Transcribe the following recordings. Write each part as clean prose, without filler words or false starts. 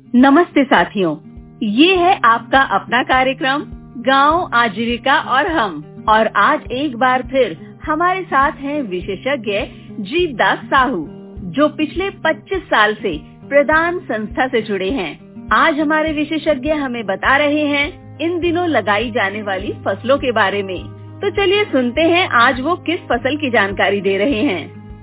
नमस्ते साथियों, ये है आपका अपना कार्यक्रम गांव आजीविका और हम। और आज एक बार फिर हमारे साथ हैं विशेषज्ञ जीवदास साहू, जो पिछले 25 साल से प्रदान संस्था से जुड़े हैं। आज हमारे विशेषज्ञ हमें बता रहे हैं इन दिनों लगाई जाने वाली फसलों के बारे में। तो चलिए सुनते हैं आज वो किस फसल की जानकारी दे रहे हैं।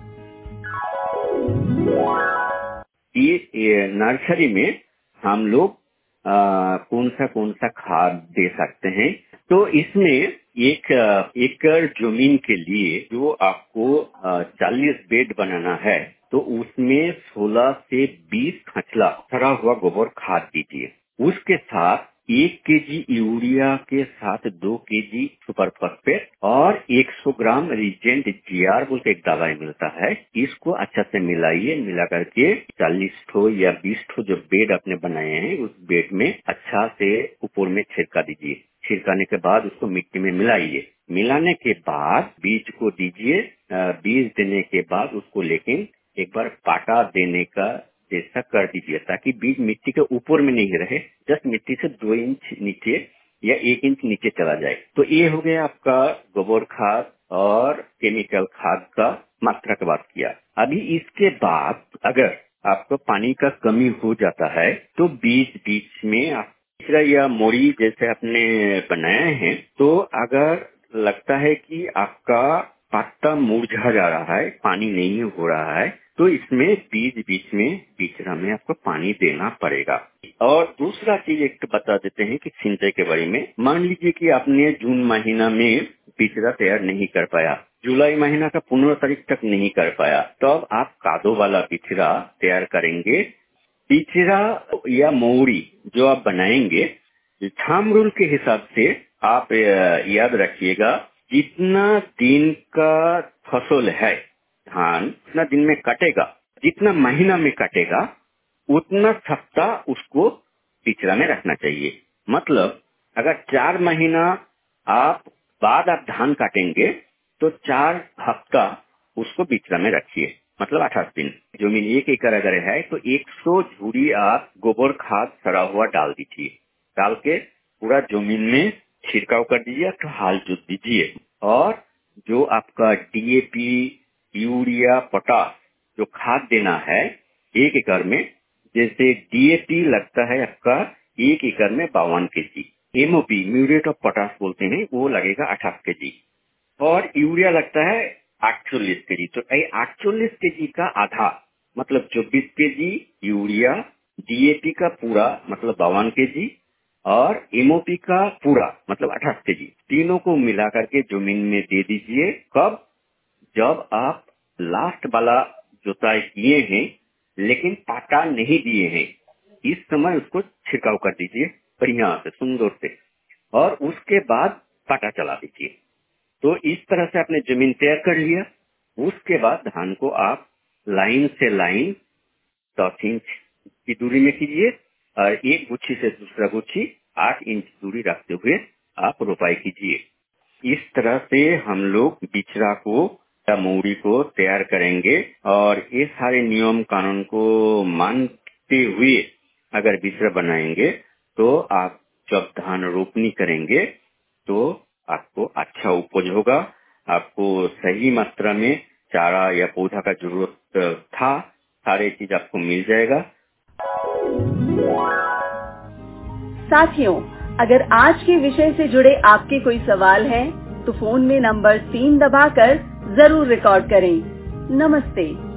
ये नर्सरी में हम लोग कौन सा खाद दे सकते हैं। तो इसमें एक एकड़ जमीन के लिए जो आपको 40 बेड बनाना है, तो उसमें 16 से 20 खचला सड़ा हुआ गोबर खाद दीजिए। उसके साथ 1 केजी यूरिया के साथ 2 केजी सुपर फॉस्फेट और 100 ग्राम रीजेंट जीआर बोल के एक दवाई मिलता है। इसको अच्छा से मिलाइए। मिला करके 40 ठो या 20 ठो जो बेड आपने बनाए हैं, उस बेड में अच्छा से ऊपर में छिड़का दीजिए। छिड़काने के बाद उसको मिट्टी में मिलाइए। मिलाने के बाद बीज को दीजिए। बीज देने के बाद उसको लेकिन एक बार पाटा देने का जैसा कर दीजिए, ताकि बीज मिट्टी के ऊपर में नहीं रहे, जस्ट मिट्टी से 2 इंच नीचे या 1 इंच नीचे चला जाए। तो ये हो गया आपका गोबर खाद और केमिकल खाद का मात्रा की बात किया। अभी इसके बाद अगर आपको पानी का कमी हो जाता है, तो बीच में आप या मोड़ी जैसे आपने बनाए हैं, तो अगर लगता है कि आपका पत्ता मुरझा जा रहा है, पानी नहीं हो रहा है, तो इसमें बीच में आपको पानी देना पड़ेगा। और दूसरा चीज एक बता देते हैं कि सिंचाई के बारे में। मान लीजिए कि आपने जून महीना में बिचड़ा तैयार नहीं कर पाया, जुलाई महीना का 15 तारीख तक नहीं कर पाया, तो अब आप कादो वाला बिचड़ा तैयार करेंगे। बिचड़ा या मौरी जो आप बनाएंगे, थंब रूल के हिसाब से आप याद रखिएगा, जितना दिन का फसल है धान उतना दिन में कटेगा, जितना महीना में कटेगा उतना सप्ताह उसको बिचड़ा में रखना चाहिए। मतलब अगर 4 महीना बाद आप धान काटेंगे, तो 4 हफ्ता उसको बिचड़ा में रखिए, मतलब 28 दिन। जमीन 1 एकड़ अगर है तो 100 झूरी आप गोबर खाद सड़ा हुआ डाल दीजिए। डाल के पूरा जमीन में छिड़काव कर दीजिए, तो हाल जोत दीजिए। और जो आपका डीएपी, यूरिया, पोटास जो खाद देना है 1 एकड़ में, जैसे डीएपी लगता है आपका 1 एकड़ में 52 KG, MOP muriate of potash बोलते हैं, वो लगेगा 28 केजी, और यूरिया लगता है 48 केजी। तो 48 केजी का आधा मतलब 24 केजी यूरिया, डीएपी का पूरा मतलब 52 केजी, और एमओपी का पूरा मतलब 28 केजी, तीनों को मिला करके जमीन में दे दीजिए। कब? जब आप लास्ट वाला जोताई किए हैं लेकिन पाटा नहीं दिए हैं, इस समय उसको छिड़काव कर दीजिए बढ़िया से, सुंदर से, और उसके बाद पाटा चला दीजिए। तो इस तरह से आपने जमीन तैयार कर लिया। उसके बाद धान को आप लाइन से लाइन 10 इंच की दूरी में कीजिए, और एक गुच्छी से दूसरा गुच्छी 8 इंच दूरी रखते हुए आप रोपाई कीजिए। इस तरह से हम लोग बिचड़ा को या मौरी को तैयार करेंगे, और ये सारे नियम कानून को मानते हुए अगर बिचड़ा बनाएंगे, तो आप जब धान रोपनी करेंगे तो आपको अच्छा उपज होगा। आपको सही मात्रा में चारा या पौधा का जरूरत था, सारे चीज आपको मिल जाएगा। साथियों, अगर आज के विषय से जुड़े आपके कोई सवाल हैं, तो फोन में नंबर 3 दबाकर जरूर रिकॉर्ड करें। नमस्ते।